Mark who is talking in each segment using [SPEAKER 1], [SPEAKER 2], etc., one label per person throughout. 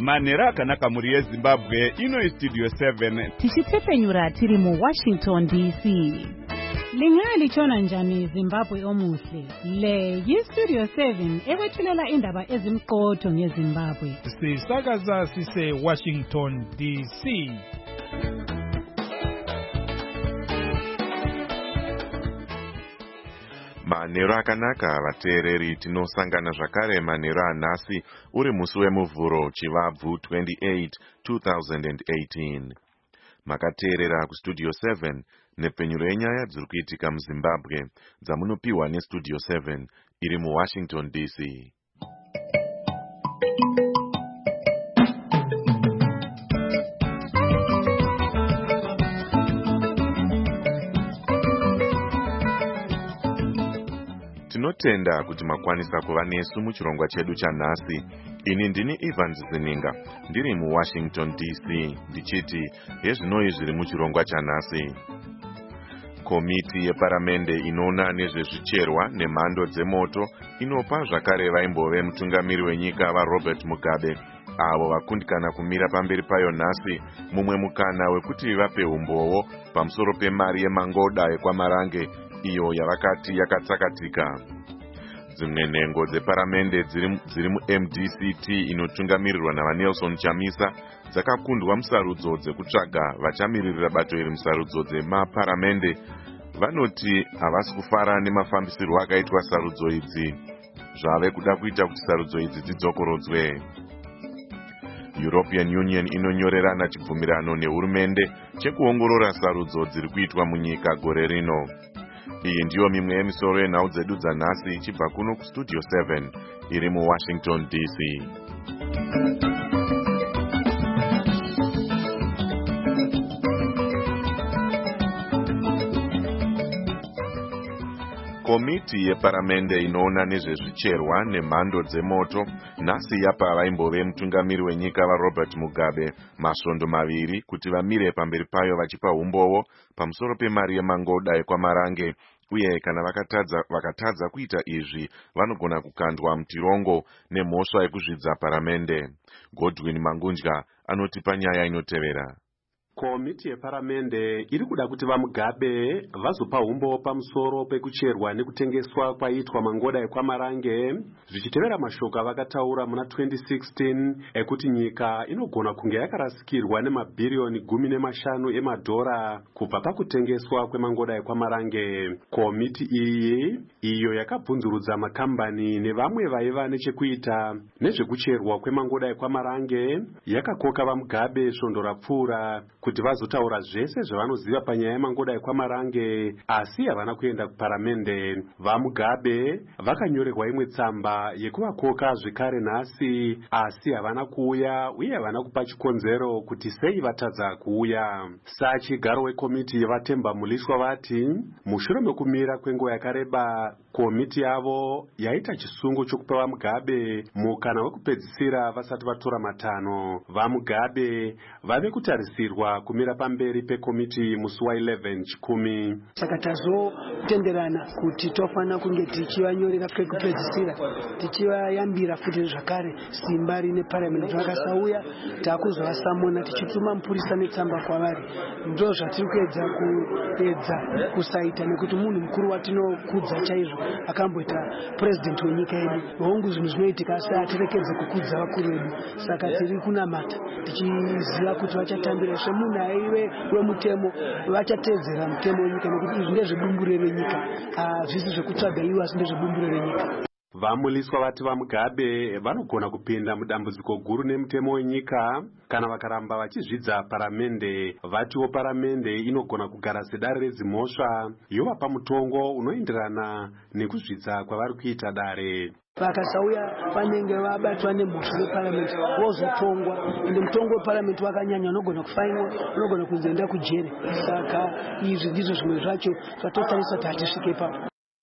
[SPEAKER 1] manhero akanaka muri yeZimbabwe. Ino Studio 7
[SPEAKER 2] tichitepenyura tiri muWashington DC.
[SPEAKER 3] Lingali chona njani Zimbabwe omuhle. Le yiStudio 7 ekwethulela indaba ezimqotho ngeZimbabwe.
[SPEAKER 4] Sisakaza sise Washington DC.
[SPEAKER 5] Manhero akanaka vateereri, tinosangana zvakare manhero anhasi uri musi wemuvhuro chivabvu 28 2018. Makateerera kuStudio 7 nepenyuro yenyaya dziri kuitika muZimbabwe dzamunopiwa neStudio 7 iri muWashington DC. Tinotenda kuti makwanisa kuva nesu muchirongwa chedu chanhasi. Ini ndini Ivan Zininga, ndiri muWashington DC, ndichiti hezvinoi zviri muchirongwa chanhasi. Komiti yeparamende inoona nezvezvicherwa nemhando dzemoto inopa zvakare vaimbove mutungamiri wenyika vaRobert Mugabe, avo vakundikana kumira pamberi payo nhasi, mumwe mukana wekuti vape umbowo pamusoro pemari yemangoda ekwaMarange iyo yavakati yakatsakatika. Dzimwe nhengo dzeparamende dziri muMDCT inotungamirirwa navaNelson Chamisa dzakakundwa musarudzo dzekutsvaga vachamiririra bato iri musarudzo dzemaparamende. Vanoti havasi kufara nemafambisirwo akaitwa sarudzo idzi, zvave kuda kuita kuti sarudzo idzi dzidzokorodzwe. European Union inonyorerana chibvumirano nehurumende chekuongorora sarudzo dziri kuitwa munyika gore rino. Iyi ndiyo mimwe yemisoro yenhau dzedu dzanhasi ichibva kuno kuStudio 7 iri muWashington DC. Komiti yeparamende inoona nezvezvicherwa nemhando dzemoto nhasi yapa vaimbove mutungamiri wenyika vaRobert Mugabe masvondo maviri kuti vamire pamberi payo vachipa umbowo pamusoro pemari yemangoda ekwaMarange, uye kana vakatadza kuita izvi vanogona kukandwa mutirongo nemhosva yekuzvidza paramende. Godwin Mangunja anotipa nyaya inotevera.
[SPEAKER 6] Komiti yeparamende iri kuda kuti vaMugabe vazopa umbo pamusoro pekucherwa nekutengeswa kwaitwa mangoda ekwaMarange, zvichitevera mashoko avakataura muna 2016 ekuti nyika inogona kunge yakarasikirwa nemabhiriyoni 15 emadhora kubva pakutengeswa kwemangoda ekwaMarange. Komiti iyi iyo yakabvunzurudza makambani nevamwe vaiva nechekuita nezvekucherwa kwemangoda ekwaMarange yakakoka vaMugabe svondo rapfuura kuti vazotaura zvese zvavanoziva panyaya yemangoda ekwaMarange, asi havana kuenda kuparamende. VaMugabe vakanyorerwa imwe tsamba yekuvakoka zvekare nhasi, asi havana kuuya uye havana kupa chikonzero kuti sei vatadza kuuya. Sachigaro wekomiti yevaTemba Muliswa vati mushure mekumira kwenguva yakareba, komiti yavo yaita chisungo chokupa vaMugabe mukana wekupedzisira vasati vatora matanho. VaMugabe vave kutarisirwa kumira pamberi pekomiti musi wa11 chikumi.
[SPEAKER 7] Saka tazotenderana kuti tofana kunge tichivanyorera pekupedzisira, tichivayambira futi zvakare simba rine parliament vakasauya takuzovasamona tichituma mupurisa netsamba kwavari. Ndo zvatiri kuedza kusaita nekuti munhu mukuru watinokudza chaizvo akamboita president wenyika yedu. Hongu zvinhu zvinoitika asi hatirekedze kukudza vakuru vedu, saka tiri kunamata tichiziva kuti vachatambira semunhu aive wemutemo vachatedzera mutemo wenyika, nekuti izvi ndezvebumbure renyika, hazvisi zvekutsvaga iwo asi ndezvebumbure renyika.
[SPEAKER 6] VaMuliswa vati vaMugabe vanogona kupinda mudambudziko guru nemutemo wenyika kana vakaramba vachizvidza paramende. Vatiwo paramende inogona kugara sedare redzimhosva yovapa mutongo unoenderana nekuzvidza kwavari kuita dare.
[SPEAKER 7] Vakasauya vanenge vabatwa nemhosva yeparamende vozotongwa, ende mutongo weparamende wakanyanya, unogona kufainwa, unogona kunzoenda kujere. Saka izvi ndizvo zvimwe zvacho zvatotarisa kuti hatisvike papo.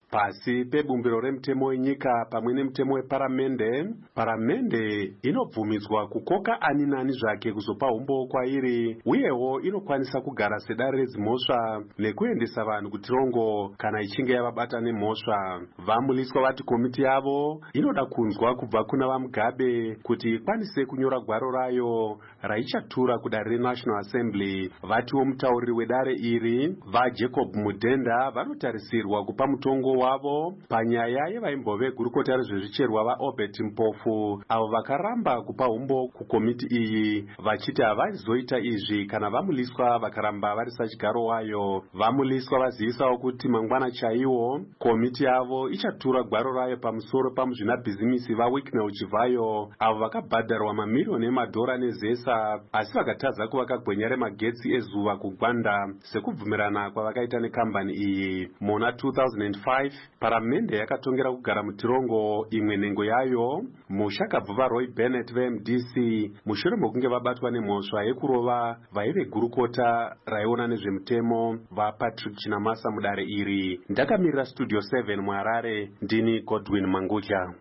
[SPEAKER 6] Pasi pebumbiro remutemo wenyika pamwe nemutemo weparamende inobvumidzwa kukoka ani nani zvake kuzopa umbo kwairi, uyewo inokwanisa kugara sedare redzimhosva nekuendesa vanhu kutirongo kana ichinge yavabata nemhosva. Vamuliswa vati komiti yavo inoda kunzwa kubva kuna vaMugabe kuti ikwanise kunyora gwaro rayo raichatura kudare reNational Assembly. Vatiwo mutauriri wedare iri vaJacob Mudhenda vanotarisirwa kupa mutongo wavo panyaya yevaimbove gurukota rezvezvicherwa vaObert Mpofu, avo vakaramba kupa umbo kukomiti iyi, vachiti havazoita izvi kana vamuliswa vakaramba vari sachigaro wayo. Vamuliswa vazivisawo kuti mangwana chaiwo komiti yavo ichatura gwaro rayo pamusoro pamuzvinabhizimisi vaWicknell Chivayo, avo vakabhadharwa mamiliyoni emadhora nezesa asi vakatadza kuvaka gwenya remagetsi ezuva kuGwanda sekubvumirana kwavakaita nekambani iyi. Muna 2005 paramende yakatongera kugara mutirongo imwe nhengo yayo mushakabva Roy Bennett veMDC mushure mekunge vabatwa nemhosva yekurova vaive gurukota raiona nezvemutemo vaPatrick Chinamasa mudare iri. Ndakamirira Studio 7 muHarare, ndini Godwin Mangutya.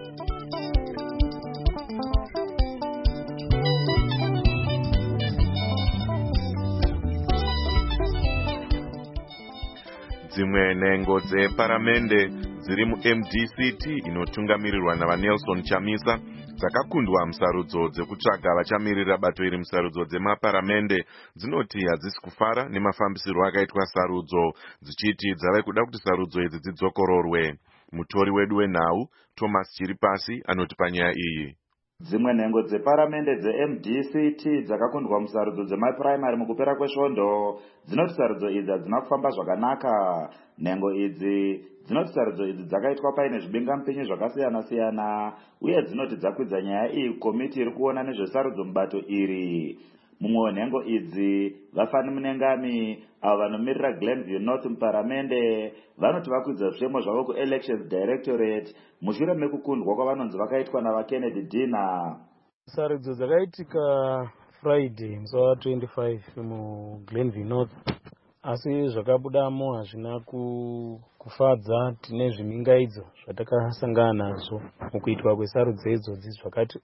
[SPEAKER 5] Dzimwe nhengo dzeparamende dziri muMDCT inotungamirirwa navaNelson Chamisa dzakakundwa musarudzo dzekutsvaga vachamirira bato iri musarudzo dzemaparamende dzinoti hadzisi kufara nemafambisirwo akaitwa sarudzo, dzichiti dzave kuda kuti sarudzo idzi dzidzokororwe. Mutori wedu wenhau Thomas Chiripasi anoti panyaya iyi.
[SPEAKER 8] Dzimwe nhengo dzeparamende dzeMDCT dzakakundwa musarudzo dzemapuraimari mukupera kwesvondo dzinoti sarudzo idzi hadzina kufamba zvakanaka. Nhengo idzi dzinoti sarudzo idzi dzakaitwa paine zvibingamupinyi zvakasiyana-siyana uye dzinoti dzakwidza nyaya iyi kukomiti iri kuona nezvesarudzo mubato iri. Mumwe wenhengo idzi Vafani Munengami, avo vanomirira Glenview North muparamende, vanoti vakwidza zvemo zvavo kuElections Directorate mushure mekukundwa kwavanonzi vakaitwa navaKennedy Dina.
[SPEAKER 9] Sarudzo dzakaitika Friday musi wa25 muGlenview North, asi zvakabudamo hazvina kufadza. Tine zvimingaidzo zvatakasangana nazvo mukuitwa kwesarudzo idzodzi zvakati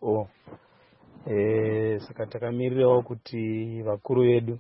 [SPEAKER 9] saka takamirirawo kuti vakuru vedu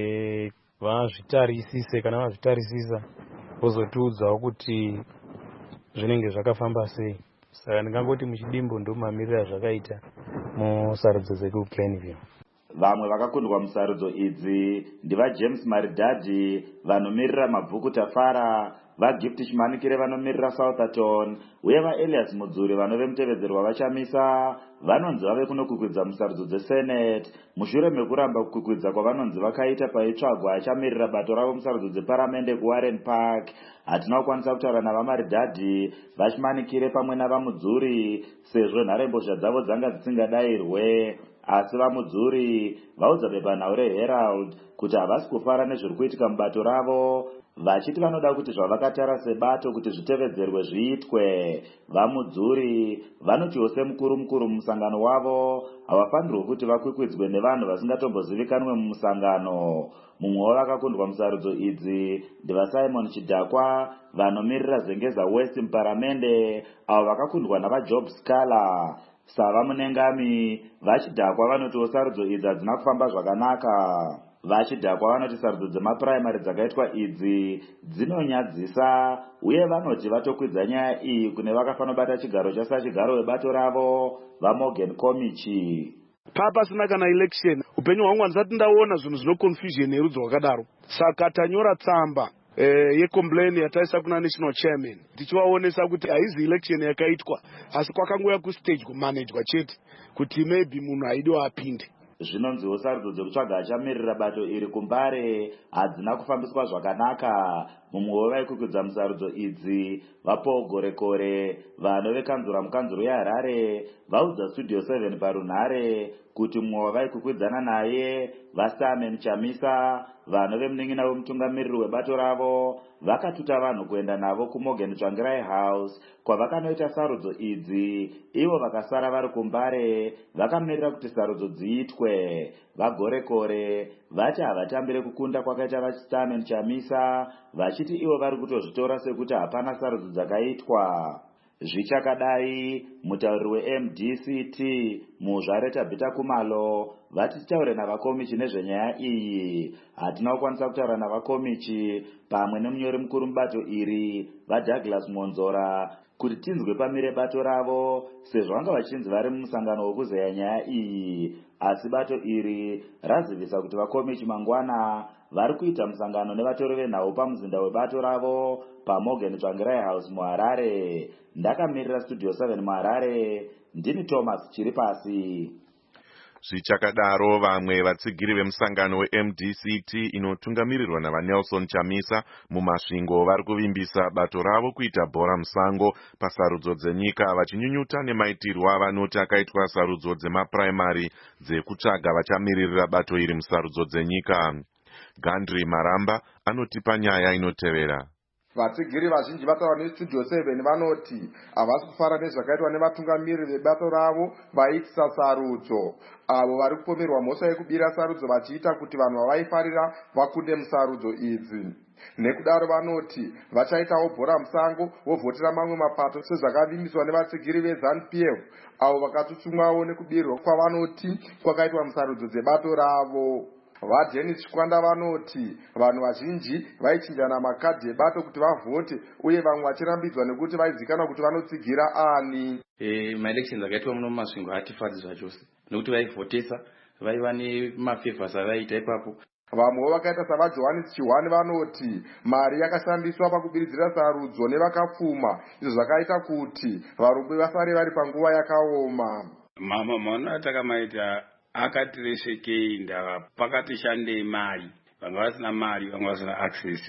[SPEAKER 9] vazvitarisise, kana vazvitarisisa vozotiudzawo kuti zvinenge zvakafamba sei. Saka ndingangoti muchidimbo ndomamirira zvakaita musarudzo dzekuGlenview.
[SPEAKER 8] Vamwe vakakundwa musarudzo idzi ndivaJames Maridadi vanomirira Mabvuku Tafara, vaGift Chimanikire vanomirira Southampton uye vaElias Mudzuri vanove mutevedzerwa vaChamisa vanonzi vave kunokukwidza musarudzo dzeSenate mushure mekuramba kukukwidza kwavanonzi vakaita paitsvagwa achamirira bato ravo musarudzo dzeparamende kuWarren Park. Hatina kukwanisa kutaura navaMaridadi, vaChimanikire pamwe navaMudzuri sezvo nharembozha dzavo dzanga dzisingadayirwe, asi vaMudzuri vaudza bepanhau reHerald kuti havasi kufara nezviri kuitika mubato ravo, vachiti vanoda kuti zvavakatara sebato kuti zvitevedzerwe zviitwe. VaMudzuri vanotiwo semukuru mumusangano wavo havafanirwi kuti vakwikwidzwe nevanhu vasingatombozivikanwe mumusangano. Mumwe wavakakundwa musarudzo idzi ndivaSimon Chidhakwa vanomirira Zengeza West muparamende, avo vakakundwa navaJob Scala. Sava Munengami, vaChidhakwa vanotiwo sarudzo idzi hadzina kufamba zvakanaka. VaChidhakwa vanoti sarudzo dzemapuraimari dzakaitwa idzi dzinonyadzisa uye vanoti vatokwidza nyaya iyi kune vakafanobata chigaro chasachigaro webato ravo vaMorgan Komichi.
[SPEAKER 10] Pasina kana election upenyu hwangu handisati ndaona zvinhu zvino confusion yerudzi rwakadaro, saka tanyora tsamba yecomplain yataisa kuna national chairman tichivaonesa kuti haizi election yakaitwa asi kwakangouya kustage kumanagwa chete kuti maybe munhu haidiwa apinde.
[SPEAKER 8] Zvinonziwo sarudzo dzekutsvaga achamirira bato iri kuMbare hadzina kufambiswa zvakanaka. Mumwe wevaikukwidza musarudzo idzi vaPaul Gorekore vanove kanzura mukanzuro yeHarare vaudza Studio 7 parunhare kuti mumwe wavaikukwidzana naye vaSamen Chamisa vanove munin'ina wemutungamiriri webato ravo vakatuta vanhu kuenda navo kuMorgan Tsvangirai House kwavakanoita sarudzo idzi, ivo vakasara vari kuMbare vakamirira kuti sarudzo dziitwe. Chipwe vaGorekore vati havatambire kukunda kwakaita vaChistamen Chamisa vachiti ivo vari kutozvitora sekuti hapana sarudzo dzakaitwa. Zvichakadai, mutauriri weMDCT Muzvare Tabita Kumalo vati titaure navakomichi nezvenyaya iyi. Hatina kukwanisa kutaura navakomichi pamwe nemunyori mukuru mubato iri vaDouglas Monzora kuti tinzwe pamire bato ravo sezvo vanga vachinzi vari mumusangano wekuzeya nyaya iyi. Asi bato iri razivisa kuti vakomichi mangwana vari kuita musangano nevatori venhau pamuzinda webato ravo paMorgan Tsvangirai House muHarare. Ndakamirira Studio 7 muHarare, ndini Thomas Chiripasi.
[SPEAKER 5] Zvichakadaro vamwe vatsigiri vemusangano weMDCT inotungamirirwa navaNelson Chamisa mumasvingo vari kuvimbisa bato ravo kuita bhora musango pasarudzo dzenyika vachinyunyuta nemaitirwo avanoti akaitwa sarudzo dzemapuraimari dzekutsvaga vachamiririra bato iri musarudzo dzenyika. Gandri Maramba anotipa nyaya inotevera.
[SPEAKER 11] Vatsigiri vazhinji vataura neStudio 7 vanoti havasi kufara nezvakaitwa nevatungamiriri vebato ravo vaitisa sarudzo, avo vari kupomerwa mhosva yekubira sarudzo vachiita kuti vanhu vavaifarira vakunde musarudzo idzi. Nekudaro vanoti vachaitawo bhora musango vovhotera mamwe mapato sezvakavimbiswa nevatsigiri veZANU-PF avo vakatutsumwawo nekubirwa kwavanoti kwakaitwa musarudzo dzebato ravo. VaDennis Chikwanda vanoti vanhu vazhinji vaichinjana makadhi ebato kuti vavhote uye vamwe vachirambidzwa nekuti vaizikanwa kuti vanotsigira ani.
[SPEAKER 12] Maelections akaitwa muno mumasvingo hatifadzi zvachose nekuti vaivhotesa vaiva nemafevhasi avaiita ipapo.
[SPEAKER 11] Vamwewo vakaita savaJohannes Chihwani vanoti mari yakashandiswa pakubiridzira sarudzo nevakapfuma, izvo zvakaita kuti varombo vasare vari panguva yakaoma.
[SPEAKER 13] Maona atakamaita akatiresekei ndava pakati shandei mari, vanga vasina mari, vanga vasina access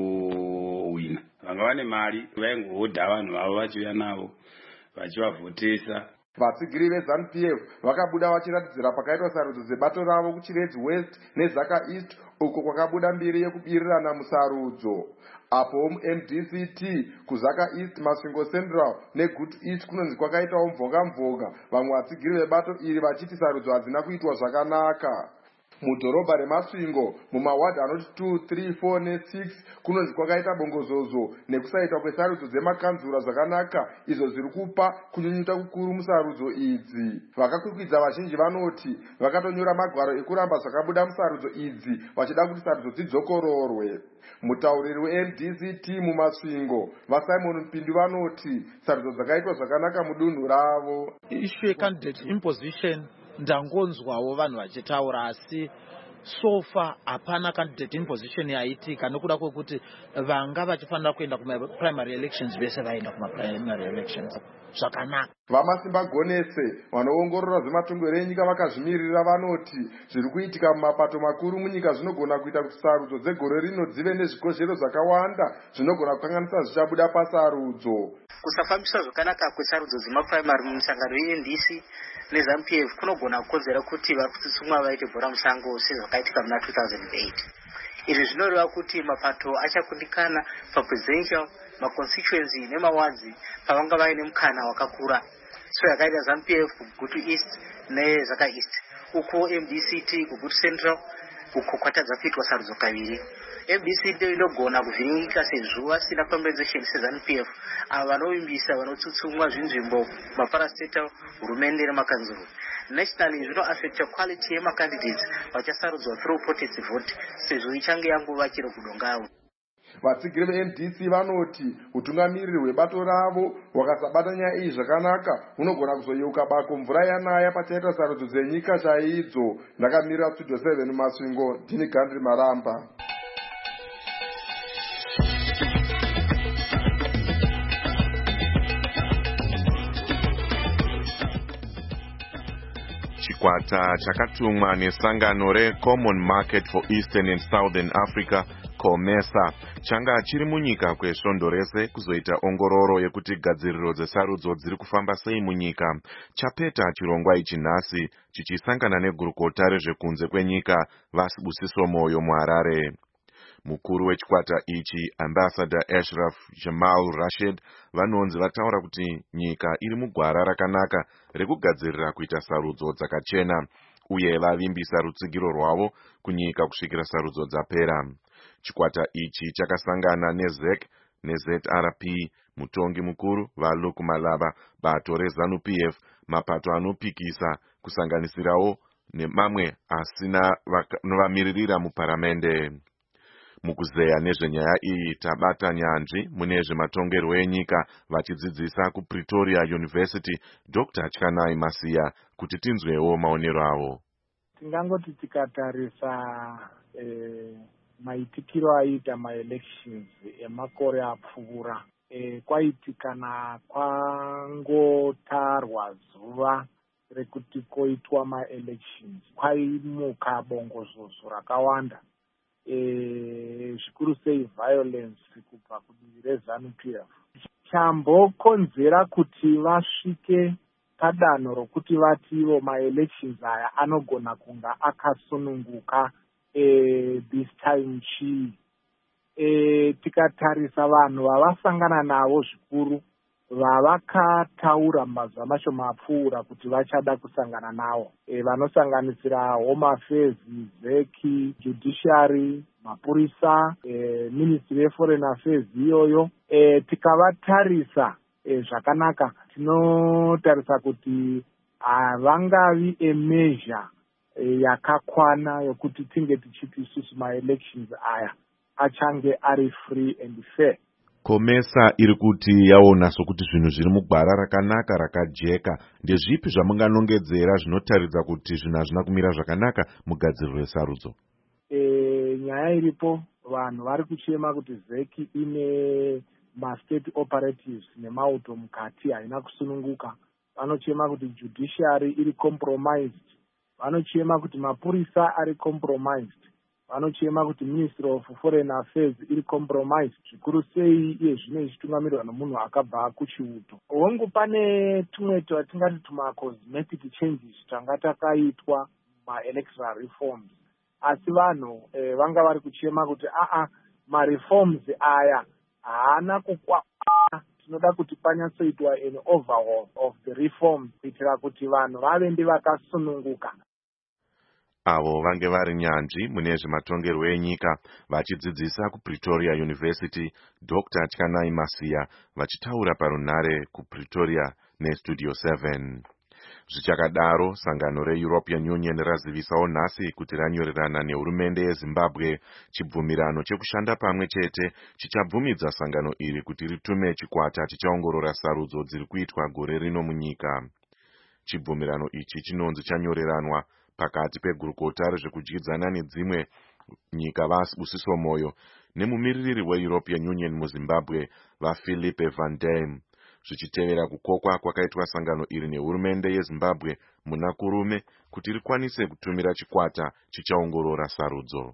[SPEAKER 13] yokuwina, vanga vane mari vaingohodha vanhu vavo vachiuya navo vachivavhotesa.
[SPEAKER 11] Vatsigiri veZANU-PF vakabuda vachiratidzira pakaitwa sarudzo dzebato ravo kuChiredzi West neZaka East uko kwakabuda mbiri yekubirirana musarudzo. Apo muMDCT kuZaka East, Masvingo Central neGood East kunonzi kwakaitawo mvonga-mvonga, vamwe vatsigiri vebato iri vachiti sarudzo hadzina kuitwa zvakanaka. Mudhorobha reMasvingo mumawadi anoti 2, 3, 4 ne6 kunonzi kwakaita bongozozo nekusaitwa kwesarudzo dzemakanzura zvakanaka, izvo zviri kupa kunyunyuta kukuru musarudzo idzi. Vakakwikwidza vazhinji vanoti vakatonyora magwaro ekuramba zvakabuda musarudzo idzi vachida kuti sarudzo dzidzokororwe. Mutauriri weMDCT mumasvingo vaSimon Mpindu vanoti sarudzo dzakaitwa zvakanaka mudunhu ravo.
[SPEAKER 14] Issue candidate imposition ndangonzwawo vanhu vachitaura, asi sofa hapana candidate imposition yaitika nekuda kwekuti vanga vachifanira kuenda kumaprimary elections vese vaenda kumaprimary elections zvakanaka.
[SPEAKER 11] Vamasimba Gonese vanoongorora zvematongerero enyika vakazvimirira vanoti zviri kuitika mumapato makuru munyika zvinogona kuita kuti sarudzo dzegore rino dzive nezvikozhero zvakawanda zvinogona kukanganisa zvichabuda pasarudzo.
[SPEAKER 15] Kusafambiswa zvakanaka kwesarudzo dzemaprimary mumisangano yeNDC neZANU-PF kunogona kukonzera kuti vakututsumwa vaite bhora musango sezvakaitika muna 2008. Izvi zvinoreva kuti mapato achakundikana papresidential, maconstituency nemawadzi pavanga vaine mukana wakakura. So yakaita ZANU-PF kuGutu East neZaka East, uko MDCT kuGutu Central uko kwatadza kuitwa sarudzo kaviri. MDCT inogona kuvhiringika sezvo vasina compensation seZANU-PF avo vanovimbisa vanotsutsumwa zvinzvimbo maparastatal, hurumende nemakanzuru. Nationally zvinoaffecta quality yemacandidates vachasarudzwa through protest vote sezvo ichange yanguva chero kudongawo.
[SPEAKER 11] Vatsigiri veMDC vanoti utungamiriri hwebato ravo hwakasabata nyaya iyi zvakanaka hunogona kuzoyeuka bako mvura yanaya pachaita sarudzo dzenyika chaidzo. Ndakamirira Studio 7 Masvingo, ndini Gandri Maramba.
[SPEAKER 5] Chikwata chakatumwa nesangano reCommon Market for Eastern and Southern Africa COMESA changa chiri munyika kwesvondo rese kuzoita ongororo yekuti gadziriro dzesarudzo dziri kufamba sei munyika. Chapeta chirongwa ichi nhasi chichisangana negurukota rezvekunze kwenyika Vasibusiso Moyo muHarare. Mukuru wechikwata ichi Ambassador Ashraf Jamal Rashid vanonzi vataura kuti nyika iri mugwara rakanaka rekugadzirira kuita sarudzo dzakachena, uye vavimbisa rutsigiro rwavo kunyika kusvikira sarudzo dzapera. Chikwata ichi chakasangana neZEC neZRP, mutongi mukuru vaLuke Malaba, bato reZANU-PF, mapato anopikisa kusanganisirawo nemamwe asina vamiririra muparamende. Mukuzeya nezvenyaya iyi tabata nyanzvi mune zvematongerwo enyika vachidzidzisa kuPretoria University Dr. Tyakanai Masiya kuti tinzwewo maonero avo.
[SPEAKER 16] Tingangoti tikatarisa maitikiro aita maelections emakore apfuura, kwaitikana kwangotarwa zuva rekuti koitwa maelections kwaimuka bongozozo rakawanda, zvikuru sei violence kubva kudivi reZANU-PF. Chambokonzera kuti vasvike padanho rokuti vativo maelections aya anogona kunga akasununguka this time chii. Tikatarisa vanhu vavasangana navo zvikuru vavakataura mazuva macho mapfuura kuti vachada kusangana navo, vanosanganisira Home Affairs, ZEC, Judiciary, mapurisa, Ministry of Foreign Affairs iyoyo. Tikavatarisa zvakanaka, tinotarisa kuti havangavi measure yakakwana yokuti tinge tichiti isusu maelections aya achange ari free and fair.
[SPEAKER 5] Komesa iri kuti yaona sokuti zvinhu zviri mugwara rakanaka rakajeka. Ndezvipi zvamunganongedzera zvinotaridza kuti zvinhu hazvina kumira zvakanaka mugadziriro resarudzo?
[SPEAKER 16] Nyaya iripo, vanhu vari kuchema kuti ZEC ine ma-state operatives nemauto mukati haina kusununguka. Vanochema kuti judiciary iri compromised. Vanochema kuti mapurisa ari compromised. Vanochema kuti Ministry of Foreign Affairs iri compromised. Zvikuru sei iye zvino ichitungamirirwa nomunhu akabva kuchiuto. Hongu pane tumwe twatingati tuma-cosmetic changes twanga takaitwa ma-electoral reforms. Asi vanhu vanga vari kuchema kuti ma-reforms aya haana kukwana. Tinoda kuti panyatsoitwa an overhaul of the reforms kuitira kuti vanhu vave ndivakasununguka.
[SPEAKER 5] Avo vange vari nyanzvi mune zvematongerwo enyika vachidzidzisa kuPretoria University Dr. Tyakanai Masiya vachitaura parunhare kuPretoria neStudio 7. Zvichakadaro, sangano reEuropean Union razivisawo nhasi kuti ranyorerana nehurumende yeZimbabwe chibvumirano chekushanda pamwe chete chichabvumidza sangano iri kuti ritume chikwata chichaongorora sarudzo dziri kuitwa gore rino munyika. Chibvumirano ichi chinonzi chanyoreranwa pakati pegurukota rezvekudyidzana nedzimwe nyika vaSibusiso Moyo nemumiririri weEuropean Union muZimbabwe vaPhilippe Van Dam, zvichitevera kukokwa kwakaitwa sangano iri nehurumende yeZimbabwe muna kurume kuti rikwanise kutumira chikwata chichaongorora sarudzo.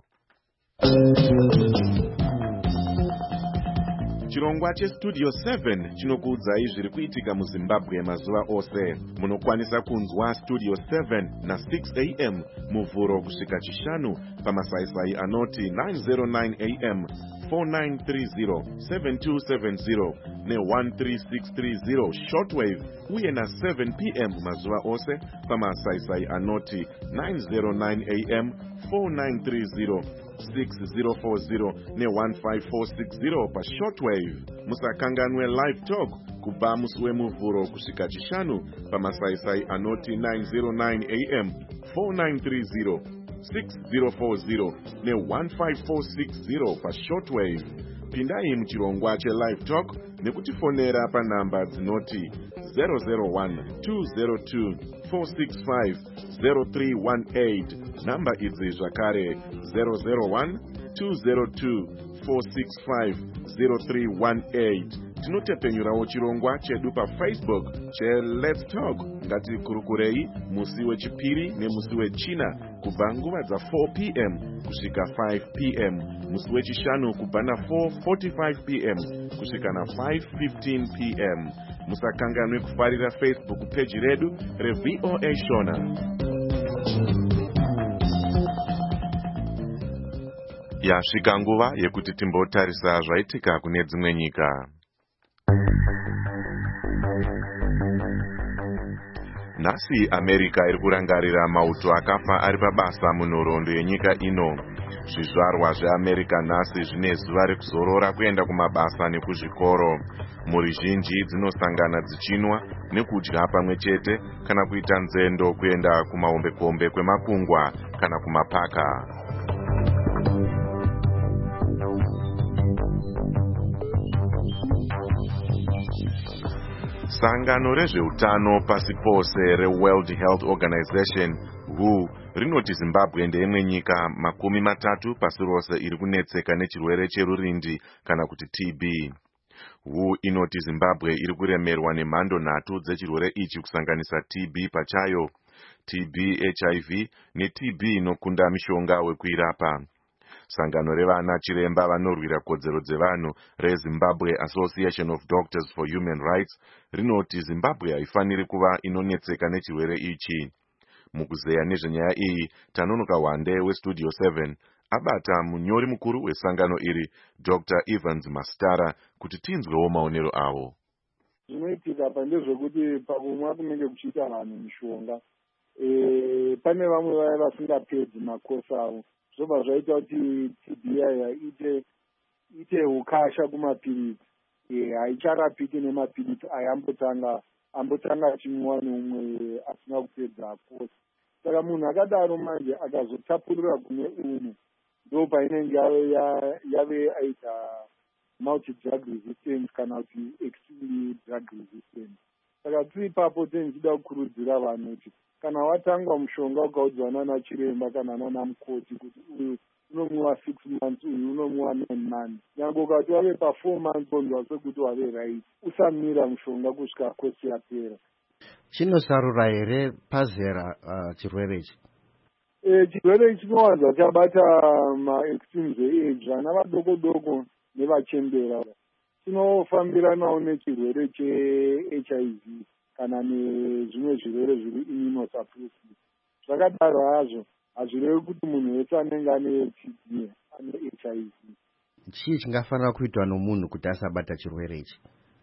[SPEAKER 5] Chirongwa cheStudio 7 chinokuudzai zviri kuitika muZimbabwe mazuva ose. Munokwanisa kunzwa Studio 7 na 6 AM muvhuro kusvika chishanu pamasaisai anoti 909 AM, 4930, 7270 ne13630 shortwave uye na 7 PM mazuva ose pamasaisai anoti 909 AM, 4930, 6040 ne15460 pa shortwave. Musakanganwe live talk kubva musi wemuvhuro kusvika chishanu pamasaisai anoti 909 AM, 4930, 6040 ne15460 pa shortwave. Pindai muchirongwa chelive talk nekutifonera panhamba dzinoti 001-202-465-0318. Namba idzi zvakare 001-202-465-0318. Tinotepenyurawo chirongwa chedu paFacebook cheLet's Talk. Ngatikurukurei musi wechipiri nemusi wechina kubva nguva dza4 PM kusvika 5 PM, musi wechishanu kubva na4:45 PM kusvika na5:15 PM. Musakanganwe kufarira Facebook page redu reVOA Shona. Yasvika nguva yekuti timbotarisa zvaitika kune dzimwe nyika. Nhasi America iri kurangarira mauto akafa ari pabasa munhoroondo yenyika ino. Zvizvarwa zveAmerica nhasi zvine zuva rekuzorora kuenda kumabasa nekuzvikoro. Mhuri zhinji dzinosangana dzichinwa nekudya pamwe chete kana kuita nzendo kuenda kumahombekombe kwemakungwa kana kumapaka. Sangano rezveutano pasi pose reWorld Health Organization WHO rinoti Zimbabwe ndeimwe nyika 30 pasi rose iri kunetseka nechirwere cherurindi kana kuti TB. WHO inoti Zimbabwe iri kuremerwa nemhando 3 dzechirwere ichi kusanganisa TB pachayo, TB HIV neTB inokunda mishonga wekuirapa. Sangano revana chiremba vanorwira kodzero dzevanhu reZimbabwe Association of Doctors for Human Rights rinoti Zimbabwe haifaniri kuva inonetseka nechirwere ichi. Mukuzeya nezvenyaya iyi, Tanonoka Wande weStudio 7 abata munyori mukuru wesangano iri Dr. Evans Mastara kuti tinzwewo maonero avo.
[SPEAKER 16] Zvinoitika pandezvekuti pakumwa kunenge kuchiita vanhu mishonga, pane vamwe vaya vasingapedzi makosi avo, zvobva zvaita kuti TB ite ukasha kumapirisi, haicharapiki nemapirisi ambotanga achimwa neumwe asina kupedza kosi. Saka munhu akadaro manje akazotapurira kune umwe, ndo painenge yave aita multi-drug resistance kana kuti extreme drug resistance. Saka tiri ipapo tinechida kukurudzira vanhu kuti kana watangwa mushonga ukaudzwana nachiremba kana nana mukoti kuti uyu unomwiwa 6 months, uyu unomwiwa 9 months, nyange ukati wave pa4 months onzwa sekuti wave right, usamira mushonga kusvika kosi yapera.
[SPEAKER 17] Chinosarura here pazera chirwere ichi?
[SPEAKER 16] Chirwere ichi chinowanza chabata ma-extremes age, vana vadoko nevachembera. Chinofambiranawo nechirwere che-HIV kana nezvimwe zvirwere zviri immunosuppressive. Zvakadaro hazvo hazvirevi kuti munhu wese anenge ane TB ane HIV.
[SPEAKER 17] Chii chingafanira kuitwa nomunhu kuti asabata chirwere ichi?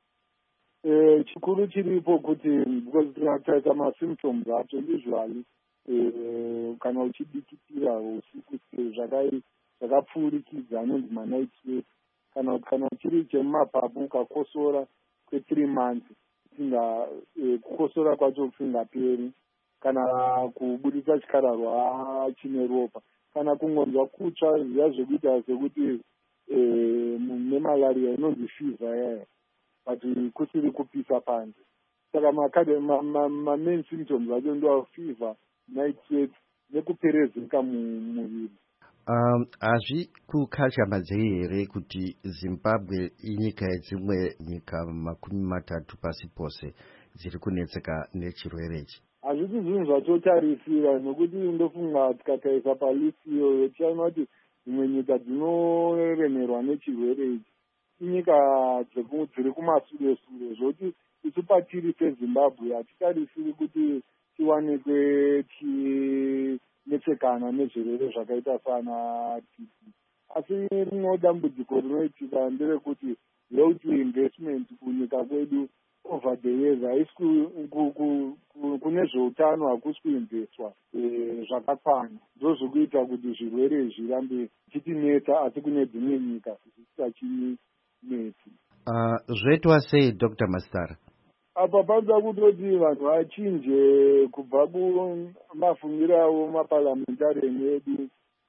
[SPEAKER 16] Chikuru chiripo kuti because tikatarisa masymptoms acho usually kana uchidikitira usiku zvakapfuurikidza anonzi manight sweat, kana chiri chemumapapu ukakosora kwe3 months kukosora kwacho kusingaperi, kana kubudisa chikararwa chine ropa, kana kungonzwa kutsva zviya zvekuita sekuti nemalaria inonzi fever yaya but kusiri kupisa panze. Saka main symptoms acho ndo fever, night sweat nekuperezeka muviri.
[SPEAKER 17] Hazvi kukacha madzei here kuti Zimbabwe inyika yedzimwe nyika 30 pasi pose dziri kunetseka nechirwere ichi?
[SPEAKER 16] Hazvisi zvinhu zvatotarisira, nokuti ndofunga tikatarisa palisi iyoyo tichaona kuti dzimwe nyika dzinoremerwa nechirwere ichi inyika dziri kumasure-sure, zvokuti isu patiri seZimbabwe hatitarisiri kuti tiwanikwe tinetsekana nezvirwere zvakaita sana TB. Asi rimwe dambudziko rinoitika nderekuti health investment kunyika kwedu over the years haisi kune zveutano hakusi kuinvestwa zvakakwana, ndozvikuita kuti zvirwere zvirambe chitinetsa, asi kune dzimwe nyika zvisingachinetsi.
[SPEAKER 17] Zvoitwa sei Dr. Mastara?
[SPEAKER 16] Apa panza kutoti vanhu vachinje kubva kumafungiro avo maparliamentarian edu,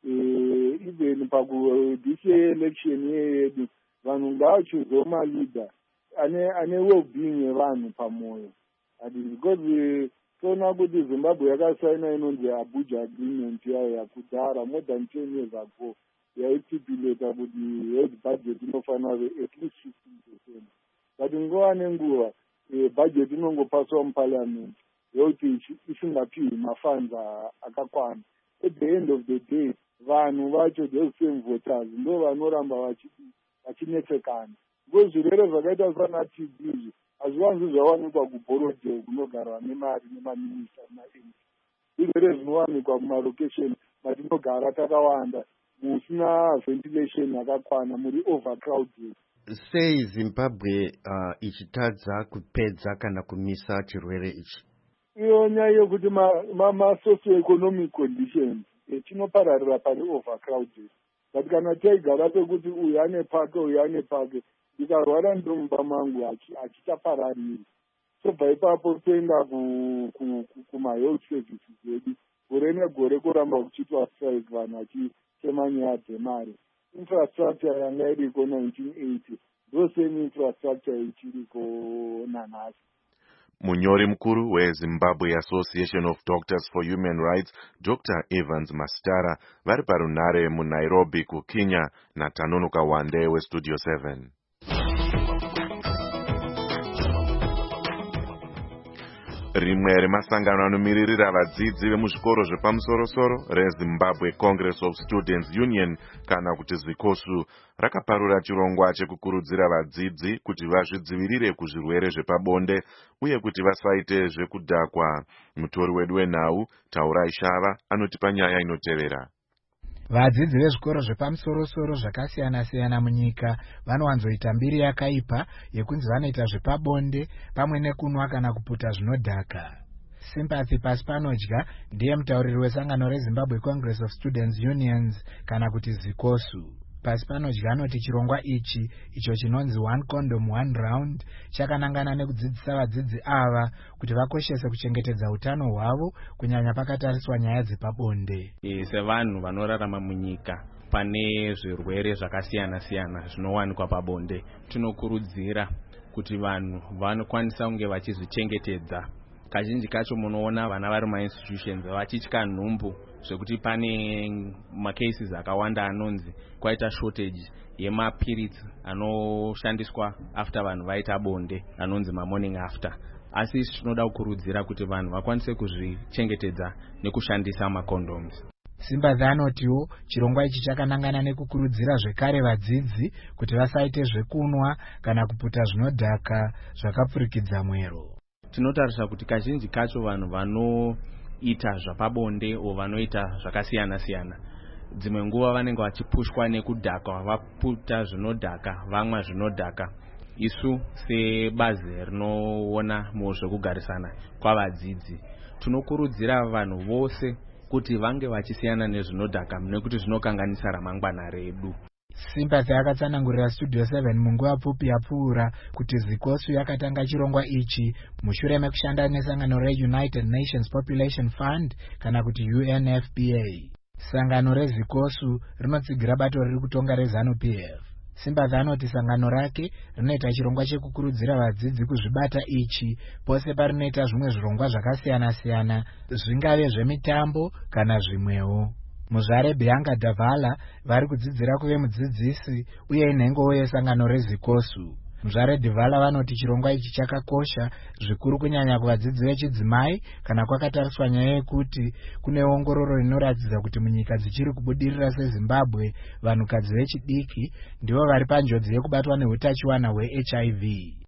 [SPEAKER 16] even pakudhisi election yedu, vanhu ngavachuzewo maleader ane well-being yevanhu pamoyo. Because toona kuti Zimbabwe yakasaina inonzi Abuja agreement yayo yakudhara more than 10 years ago, yaistipulata kuti health budget inofanira at least 15%. But nguva nenguva budget inongopaswa muparliament yokuti isingapiwi mafunds akakwana. At the end of the day, vanhu vacho the same voters ndo vanoramba vachinetsekana. Because zvirwere zvakaita sana TB hazviwanzi zvawanikwa kuborodhe kunogarwa nemari nemaminista nemaMP. Zvirwere zvinowanikwa kumalocation matinogara takawanda, musina ventilation yakakwana, muri overcrowded.
[SPEAKER 17] Sei Zimbabwe ichitadza kupedza kana kumisa chirwere ichi?
[SPEAKER 18] iyo nyaya yekuti ma-socio-economic conditions chinopararira pane overcrowded. But kana taigara pekuti uyu ane pake uyu ane pake, ndikarwara ndiri mumba mangu hachichaparariri. Sobva ipapo toenda kuma-health services edu gore negore kuramba kuchiitwa strike vanhu vachitema nyaya dzemari. Infrastructure yanga iriko 1980 ndo same infrastructure ichiriko nanhasi.
[SPEAKER 5] Munyori mukuru weZimbabwe Association of Doctors for Human Rights, Dr. Evans Mastara, vari parunhare muNairobi kuKenya naTanonoka Wande weStudio 7. Rimwe remasangano anomiririra vadzidzi vemuzvikoro zvepamusoro-soro reZimbabwe Congress of Students Union kana kuti ZICOSU rakaparura chirongwa chekukurudzira vadzidzi kuti vazvidzivirire kuzvirwere zvepabonde uye kuti vasaite zvekudhakwa. Mutori wedu wenhau Taurai Shava anotipa nyaya inotevera.
[SPEAKER 19] Vadzidzi vezvikoro zvepamusoro-soro zvakasiyana-siyana munyika vanowanzoita mbiri yakaipa yekunzi vanoita zvepabonde pamwe nekunwa kana kuputa zvinodhaka. Sympathy Paspanodya ndiye mutauriri wesangano reZimbabwe Congress of Students Unions kana kuti ZICOSU. Paspanodya anoti chirongwa ichi icho chinonzi One Condom One Round chakanangana nekudzidzisa vadzidzi ava kuti vakoshese kuchengetedza utano hwavo kunyanya pakatariswa nyaya dzepabonde.
[SPEAKER 20] Sevanhu vanorarama munyika pane zvirwere zvakasiyana-siyana zvinowanikwa pabonde, tinokurudzira kuti vanhu vanokwanisa kunge vachizvichengetedza. Kazhinji kacho munoona vana vari mainstitutions vachitya nhumbu zvekuti pane macases akawanda anonzi kwaita shortage yemapirits anoshandiswa after vanhu vaita bonde anonzi morning after. Asi tinoda kukurudzira kuti vanhu vakwanise kuzvichengetedza nekushandisa macondoms.
[SPEAKER 19] Sympathy anotiwo chirongwa ichi chakanangana nekukurudzira zvekare vadzidzi kuti vasaite zvekunwa kana kuputa zvinodhaka zvakapfurikidza mwero.
[SPEAKER 20] Tinotarisa kuti kazhinji kacho vanhu vanoita zvapabonde o vanoita zvakasiyana-siyana, dzimwe nguva vanenge vachipushwa nekudhaka, vaputa zvinodhaka, vamwa zvinodhaka. Isu sebazi rinoona muzvekugarisana kwavadzidzi tinokurudzira vanhu vose kuti vange vachisiyana nezvinodhaka nekuti zvinokanganisa ramangwana redu.
[SPEAKER 19] Sympathy akatsanangurira Studio 7 munguva pfupi yapfuura kuti ZICOSU yakatanga chirongwa ichi mushure mekushanda nesangano reUnited Nations Population Fund kana kuti UNFPA. Sangano reZICOSU rinotsigira bato riri kutonga reZANU-PF. Sympathy anoti sangano rake rinoita chirongwa chekukurudzira vadzidzi kuzvibata ichi pose parinoita zvimwe zvirongwa zvakasiyana-siyana, zvingave zvemitambo kana zvimwewo. Muzvare Bianca Davala vari kudzidzira kuve mudzidzisi uye inhengo yesangano reZICOSU. Muzvare Davala vanoti chirongwa ichi chakakosha zvikuru kunyanya kuvadzidzi vechidzimai kana kwakatariswa nyaya yekuti kune ongororo inoratidza kuti munyika dzichiri kubudirira seZimbabwe vanhukadzi vechidiki ndivo vari panjodzi yekubatwa neutachiwana hweHIV.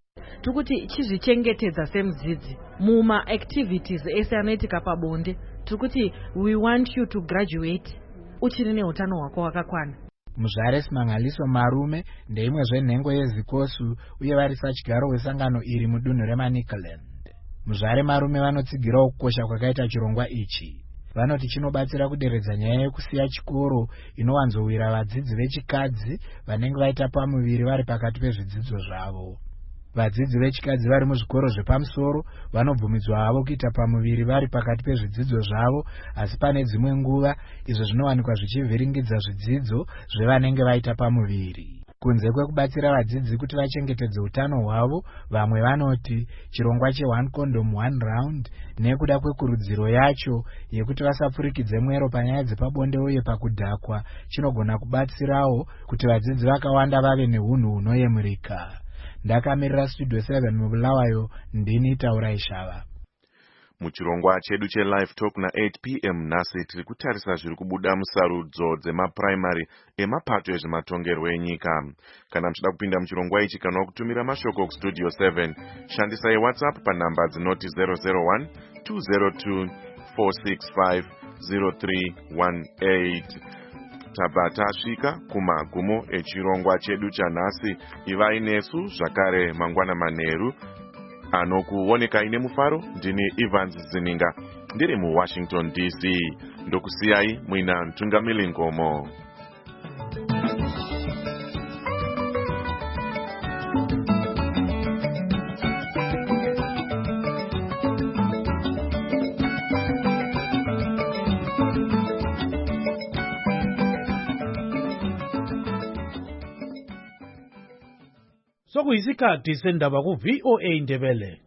[SPEAKER 2] Tikuti chizvichengetedza semudzidzi muma activities ese anoitika pabonde, tikuti we want you to graduate uchiri neutano hwako hwakakwana.
[SPEAKER 19] Muzvare Simangaliso Marume ndeimwe zvenhengo yeZICOSU uye vari sachigaro wesangano iri mudunhu reManicaland. Muzvare Marume vanotsigirawo kukosha kwakaita chirongwa ichi. Vanoti chinobatsira kuderedza nyaya yekusiya chikoro inowanzowira vadzidzi vechikadzi vanenge vaita pamuviri vari pakati pezvidzidzo zvavo. Vadzidzi vechikadzi vari muzvikoro zvepamusoro vanobvumidzwa havo kuita pamuviri vari pakati pezvidzidzo zvavo, asi pane dzimwe nguva izvo zvinowanikwa zvichivhiringidza zvidzidzo zvevanenge vaita pamuviri. Kunze kwekubatsira vadzidzi kuti vachengetedze utano hwavo, vamwe vanoti chirongwa che-One Condom One Round nekuda kwekurudziro yacho yekuti vasapfurikidze mwero panyaya dzepabonde uye pakudhakwa chinogona kubatsirawo kuti vadzidzi vakawanda vave neunhu hunoyemurika. Ndakamirira Studio 7 mubulawayo ndini Taurai Shava.
[SPEAKER 5] Muchirongwa chedu che-Live Talk na 8 p.m. nhasi tiri kutarisa zviri kubuda musarudzo dzemapuraimari emapato ezvematongerwo enyika. Kana muchida kupinda muchirongwa ichi kana kutumira mashoko kuStudio 7, shandisai WhatsApp panhamba dzinoti 001 202 465 0318. Tabva tasvika kumagumo echirongwa chedu chanhasi. Ivai nesu zvakare mangwana manheru. anokuoneka ine mufaro ndini Evans Zininga ndiri muWashington DC ndokusiyai muina Mtungamili Ngomo.
[SPEAKER 4] Sokuyisikhathi sendaba ku VOA Ndebele.